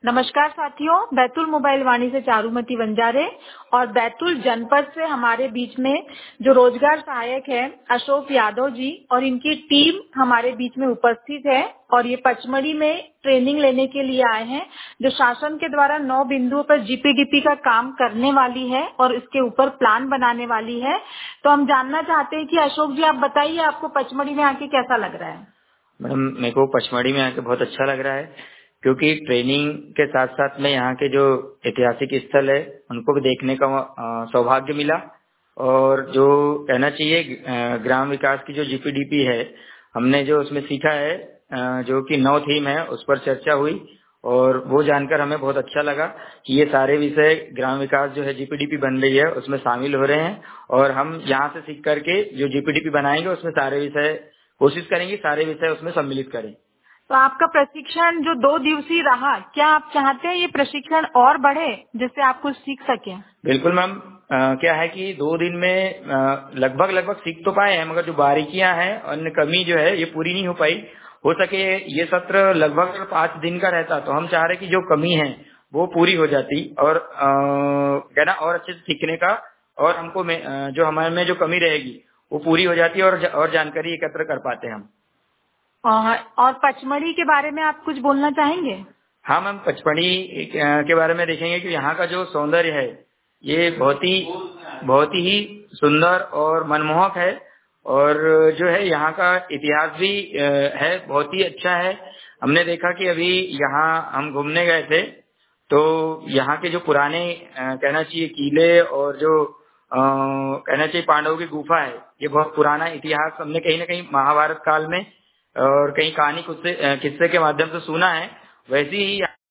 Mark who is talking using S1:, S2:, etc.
S1: नमस्कार साथियों, बैतूल मोबाइल वाणी से चारुमती वंजारे और बैतूल जनपद से हमारे बीच में जो रोजगार सहायक है अशोक यादव जी और इनकी टीम हमारे बीच में उपस्थित है और ये पचमढ़ी में ट्रेनिंग लेने के लिए आए हैं जो शासन के द्वारा 9 बिंदुओं पर जीपीडीपी का काम करने वाली है और इसके ऊपर प्लान बनाने वाली है। तो हम जानना चाहते हैं कि अशोक जी आप बताइए आपको पचमढ़ी में आके कैसा लग रहा है।
S2: मैडम, मेरे को पचमढ़ी में आके बहुत अच्छा लग रहा है क्योंकि ट्रेनिंग के साथ साथ में यहाँ के जो ऐतिहासिक स्थल है उनको भी देखने का सौभाग्य मिला। और जो कहना चाहिए ग्राम विकास की जो जीपीडीपी है हमने जो उसमें सीखा है, जो कि 9 थीम है उस पर चर्चा हुई और वो जानकर हमें बहुत अच्छा लगा कि ये सारे विषय ग्राम विकास जो है जीपीडीपी बन रही है उसमें शामिल हो रहे हैं और हम यहाँ से सीख करके जो जीपीडीपी बनाएंगे उसमें सारे विषय कोशिश करेंगे सारे विषय उसमें सम्मिलित करें।
S1: तो आपका प्रशिक्षण जो 2 दिवसीय रहा, क्या आप चाहते हैं ये प्रशिक्षण और बढ़े जिससे आप कुछ सीख सकें?
S2: बिल्कुल मैम, क्या है कि 2 दिन में लगभग सीख तो पाए हैं मगर जो बारीकियां हैं और कमी जो है ये पूरी नहीं हो पाई। हो सके ये सत्र लगभग 5 दिन का रहता तो हम चाह रहे कि जो कमी है वो पूरी हो जाती और कहना और अच्छे से सीखने का और हमको जो हमारे में जो कमी रहेगी वो पूरी हो जाती है और जानकारी एकत्र कर पाते हम।
S1: और पचमढ़ी के बारे में आप कुछ बोलना चाहेंगे?
S2: हाँ मैम, पचमढ़ी के बारे में देखेंगे कि यहाँ का जो सौंदर्य है ये बहुत ही सुंदर और मनमोहक है और जो है यहाँ का इतिहास भी है बहुत ही अच्छा है। हमने देखा कि अभी यहाँ हम घूमने गए थे तो यहाँ के जो पुराने कहना चाहिए किले और जो कहना चाहिए पांडवों की गुफा है ये बहुत पुराना इतिहास हमने कहीं ना कहीं महाभारत काल में और कहीं कहानी किस्से के माध्यम से सुना है। वैसे ही